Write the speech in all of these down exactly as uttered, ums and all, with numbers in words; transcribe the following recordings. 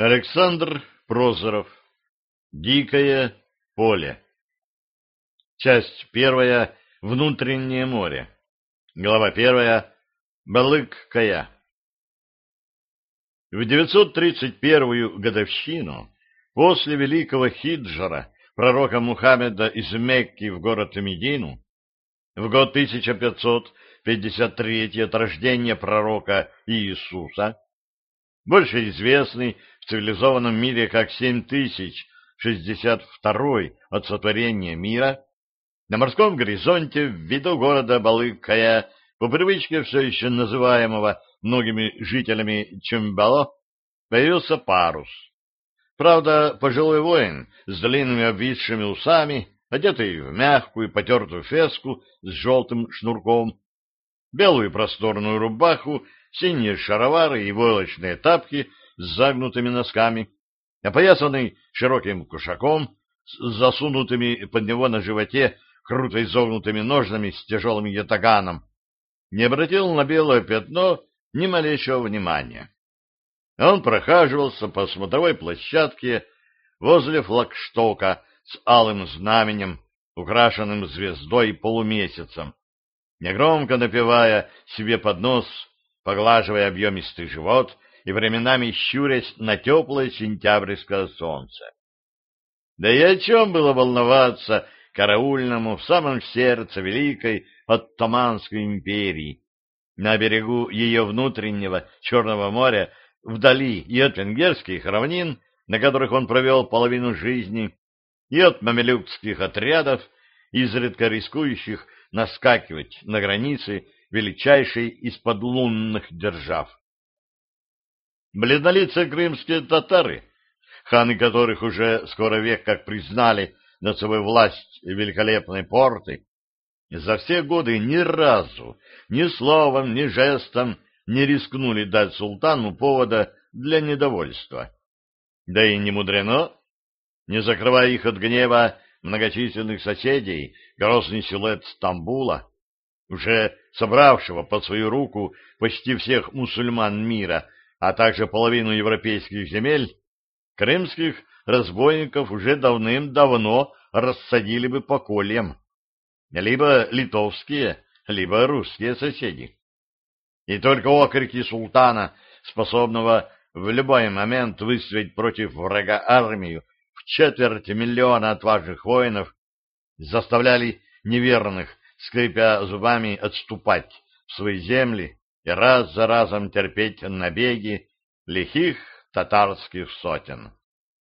Александр Прозоров. Дикое поле. Часть первая. Внутреннее море. Глава первая. Балык-Кая. В девятьсот тридцать первую годовщину после великого хиджра пророка Мухаммеда из Мекки в город Медину, в год тысяча пятьсот пятьдесят третий от рождения пророка Иисуса, больше известный в цивилизованном мире как семь тысяч шестьдесят второй от сотворения мира, на морском горизонте в виду города Балык-Кая, по привычке все еще называемого многими жителями Чимбало, появился парус. Правда, пожилой воин с длинными обвисшими усами, одетый в мягкую потертую феску с желтым шнурком, белую просторную рубаху, синие шаровары и войлочные тапки с загнутыми носками, опоясанный широким кушаком с засунутыми под него на животе круто изогнутыми ножнами с тяжелым ятаганом, не обратил на белое пятно ни малейшего внимания. Он прохаживался по смотровой площадке возле флагштока с алым знаменем, украшенным звездой и полумесяцем, негромко напевая себе под нос, поглаживая объемистый живот и временами щурясь на теплое сентябрьское солнце. Да и о чем было волноваться караульному в самом сердце великой Оттоманской империи, на берегу ее внутреннего Черного моря, вдали и от венгерских равнин, на которых он провел половину жизни, и от мамилюкских отрядов, изредка рискующих наскакивать на границы величайшей из подлунных держав. Бледнолицые крымские татары, ханы которых уже скоро век как признали над собой власть великолепной порты, за все годы ни разу, ни словом, ни жестом не рискнули дать султану повода для недовольства. Да и не мудрено, не закрывая их от гнева многочисленных соседей, грозный силуэт Стамбула, уже собравшего под свою руку почти всех мусульман мира, а также половину европейских земель, крымских разбойников уже давным-давно рассадили бы по кольям. Либо литовские, либо русские соседи. И только окрики султана, способного в любой момент выставить против врага армию в четверть миллиона отважных воинов, заставляли неверных, скрипя зубами, отступать в свои земли и раз за разом терпеть набеги лихих татарских сотен.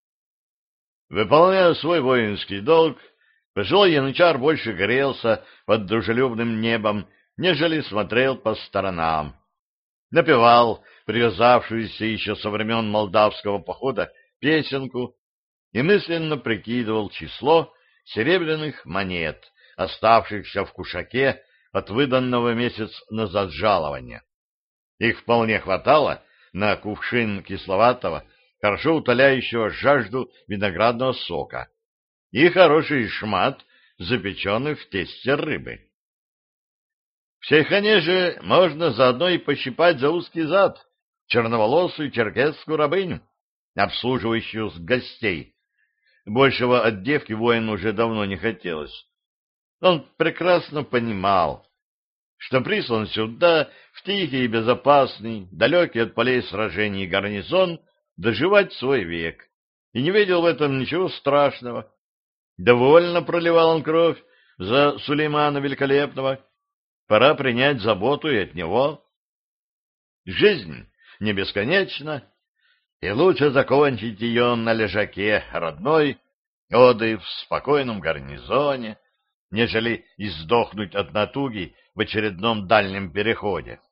Выполняя свой воинский долг, пожилой янычар больше грелся под дружелюбным небом, нежели смотрел по сторонам. Напевал привязавшуюся еще со времен молдавского похода песенку и мысленно прикидывал число серебряных монет, оставшихся в кушаке от выданного месяц назад жалования. Их вполне хватало на кувшин кисловатого, хорошо утоляющего жажду виноградного сока и хороший шмат запеченных в тесте рыбы. В Сейхане же можно заодно и пощипать за узкий зад черноволосую черкесскую рабыню, обслуживающую с гостей. Большего от девки воину уже давно не хотелось. Он прекрасно понимал, что прислан сюда в тихий и безопасный, далекий от полей сражений гарнизон доживать свой век, и не видел в этом ничего страшного. Довольно проливал он кровь за Сулеймана Великолепного. Пора принять заботу и от него. Жизнь не бесконечна, и лучше закончить ее на лежаке родной, оды в спокойном гарнизоне, нежели издохнуть от натуги в очередном дальнем переходе.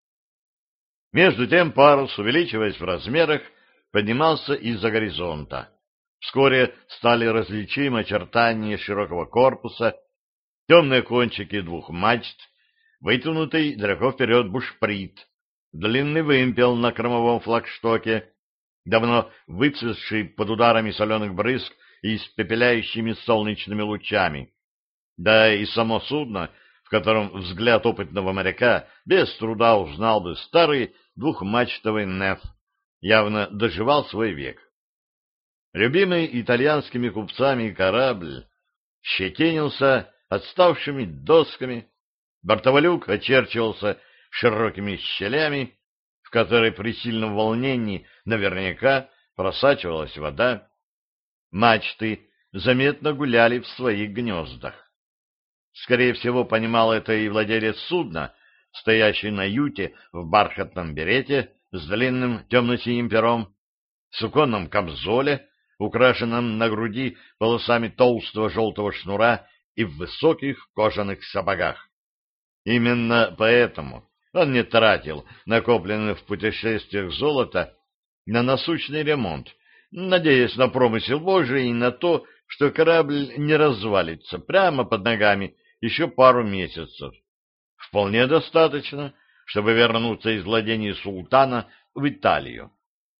Между тем парус, увеличиваясь в размерах, поднимался из-за горизонта. Вскоре стали различимы очертания широкого корпуса, темные кончики двух мачт, вытянутый далеко вперед бушприт, длинный вымпел на кормовом флагштоке, давно выцветший под ударами соленых брызг и испепеляющими солнечными лучами, да и само судно, в котором взгляд опытного моряка без труда узнал бы старый двухмачтовый неф явно доживал свой век. Любимый итальянскими купцами корабль щетинился отставшими досками, бортовой люк очерчивался широкими щелями, в которые при сильном волнении наверняка просачивалась вода. Мачты заметно гуляли в своих гнездах. Скорее всего, понимал это и владелец судна, стоящий на юте в бархатном берете с длинным темно-синим пером, в суконном камзоле, украшенном на груди полосами толстого желтого шнура и в высоких кожаных сапогах. Именно поэтому он не тратил накопленное в путешествиях золото на насущный ремонт, надеясь на промысел Божий и на то, что корабль не развалится прямо под ногами еще пару месяцев. Вполне достаточно, чтобы вернуться из владений султана в Италию.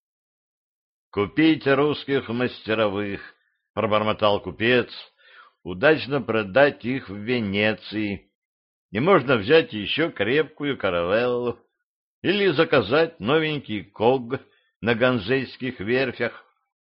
«Купить русских мастеровых», — пробормотал купец, — «удачно продать их в Венеции, и можно взять еще крепкую каравеллу или заказать новенький ког на ганзейских верфях».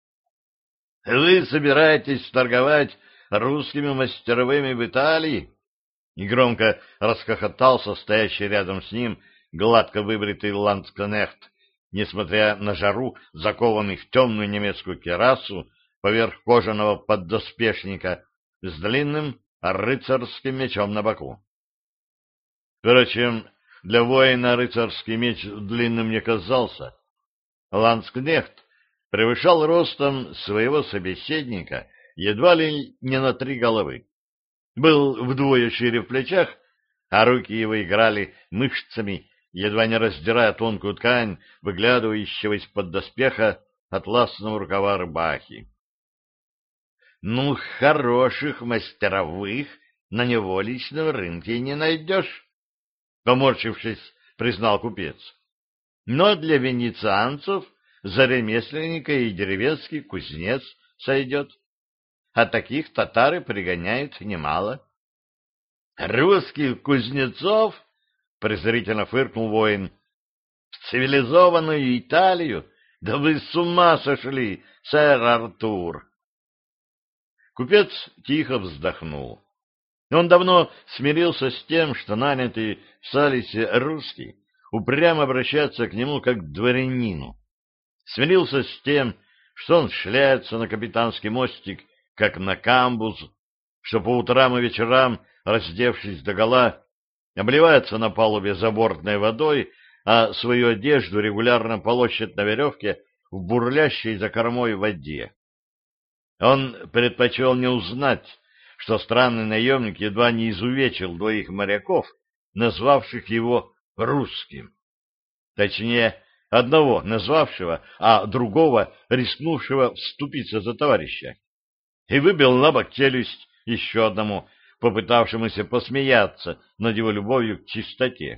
«Вы собираетесь торговать русскими мастеровыми в Италии?» Негромко расхохотался стоящий рядом с ним гладко выбритый ландскнехт, несмотря на жару, закованный в темную немецкую кирасу поверх кожаного поддоспешника с длинным рыцарским мечом на боку. Впрочем, для воина рыцарский меч длинным не казался. Ландскнехт превышал ростом своего собеседника едва ли не на три головы. Был вдвое шире в плечах, а руки его играли мышцами, едва не раздирая тонкую ткань, выглядывающего из-под доспеха атласного рукава рубахи. — Ну, хороших мастеровых на неволичном рынке не найдешь, — поморщившись, признал купец. — Но для венецианцев за ремесленника и деревенский кузнец сойдет. А таких татары пригоняют немало. — Русских кузнецов? — презрительно фыркнул воин. — В цивилизованную Италию? Да вы с ума сошли, сэр Артур! Купец тихо вздохнул. Он давно смирился с тем, что нанятый в Салисе русский упрямо обращается к нему как к дворянину. Смирился с тем, что он шляется на капитанский мостик, как на камбуз, что по утрам и вечерам, раздевшись догола, обливается на палубе забортной водой, а свою одежду регулярно полощет на веревке в бурлящей за кормой воде. Он предпочел не узнать, что странный наемник едва не изувечил двоих моряков, назвавших его русским. Точнее, одного назвавшего, а другого рискнувшего вступиться за товарища. И выбил на бок челюсть еще одному, попытавшемуся посмеяться над его любовью к чистоте.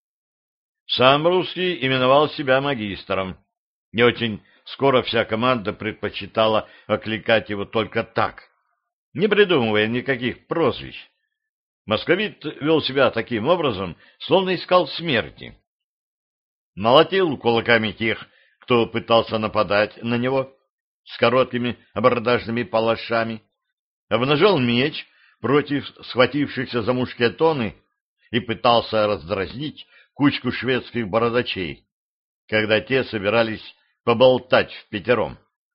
Сам русский именовал себя магистром. Не очень скоро вся команда предпочитала окликать его только так, не придумывая никаких прозвищ. Московит вел себя таким образом, словно искал смерти. Молотил кулаками тех, кто пытался нападать на него, с короткими абордажными палашами, обнажал меч против схватившихся за мушкетоны и пытался раздразнить кучку шведских бородачей, когда те собирались поболтать впятером.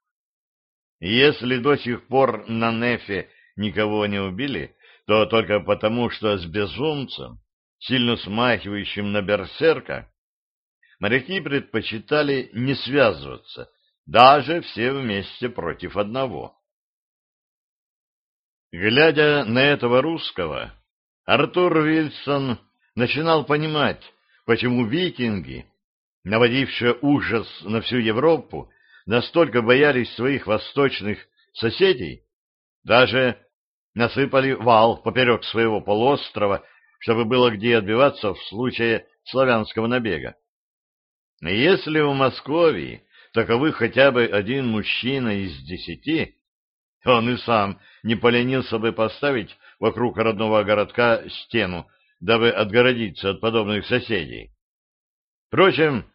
Если до сих пор на Нефе никого не убили, то только потому, что с безумцем, сильно смахивающим на берсерка, моряки предпочитали не связываться, даже все вместе против одного. Глядя на этого русского, Артур Вильсон начинал понимать, почему викинги, наводившие ужас на всю Европу, настолько боялись своих восточных соседей, даже насыпали вал поперек своего полуострова, чтобы было где отбиваться в случае славянского набега. Если в Москве таковых хотя бы один мужчина из десяти, он и сам не поленился бы поставить вокруг родного городка стену, дабы отгородиться от подобных соседей. Впрочем,